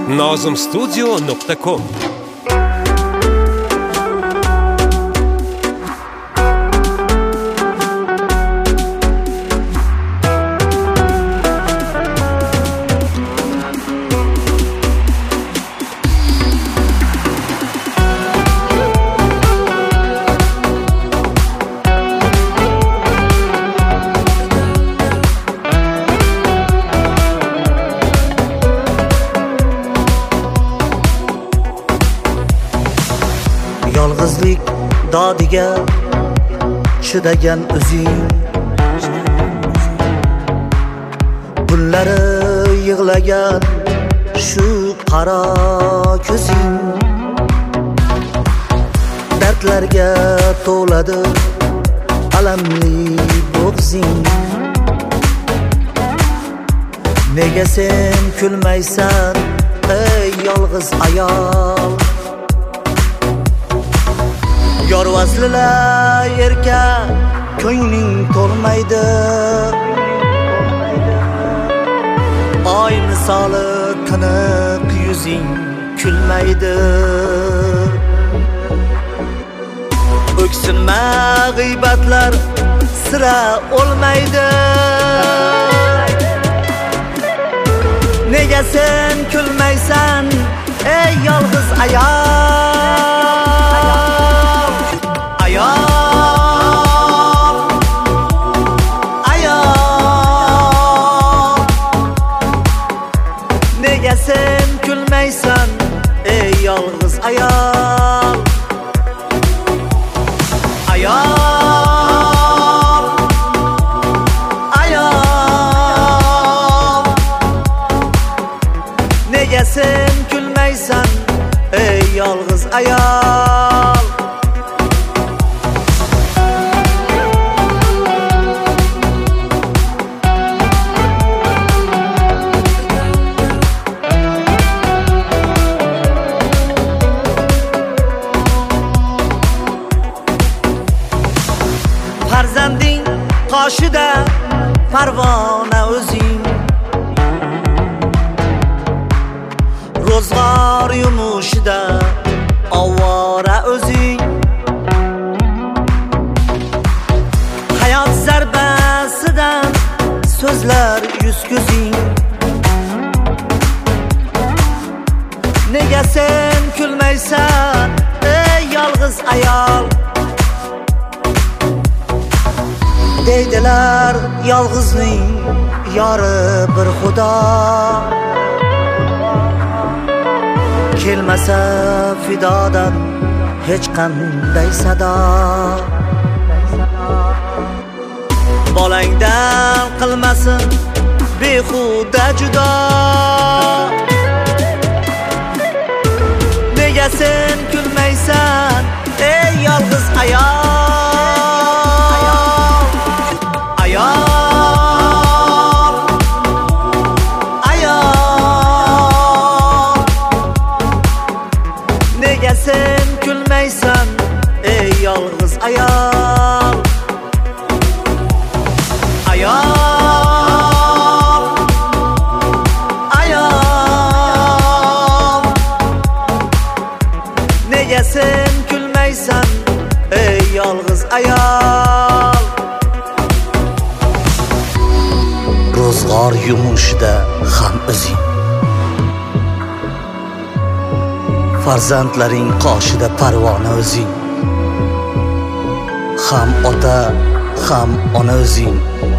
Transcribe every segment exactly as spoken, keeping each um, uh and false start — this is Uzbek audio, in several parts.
nozim studio nuqta com. Yolg'izlik dodiga chidagan o'zing, kunlari yig'lagan shu qaro ko'zing, dardlarga to'ladi alamli bo'g'zing. Nega sen kulmaysan ey yolg'iz ayol? Yor vaslilar yerga ko'ngling to'lmaydi, oy misoli tiniq yuzing kulmaydi. O'ksinma g'iybatlar sira o'lmaydi. Nega sen kulmaysan ey yolg'iz ayol? Nega sen kulmaysan ey yolg'iz ayol? Ayol, ayol, nega sen kulmaysan ey yolg'iz ayol? Farzanding qoshida parvona o'zing, ro'zg'or yumushida ovora o'zing. Hayot zarbasidan so'zlar yuz ko'zing. Nega sen kulmaysan ey yolg'iz ayol? Deydilar yolg'izning yori bir xudo, kelmasa fidodan hech qanday sado. Bolangdan qilmasin behuda judo. Nega sen kulmaysan ey yolg'iz ayol? Ayol, ayol, nega sen kulmaysan ey yolg'iz ayol? Ayol, ayol, nega sen kulmaysan ey yolg'iz ayol? Ro'zg'or yumushida ham o'zing, farzandlaring qoshida parvona o'zing, ham ota ham ona o'zing.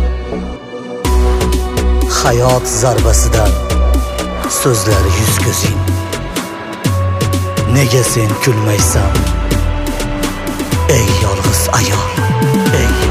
Hayot zarbasidan so'zlar yuz ko'zing. Nega sen kulmaysan ey yolg'iz ayol? Ey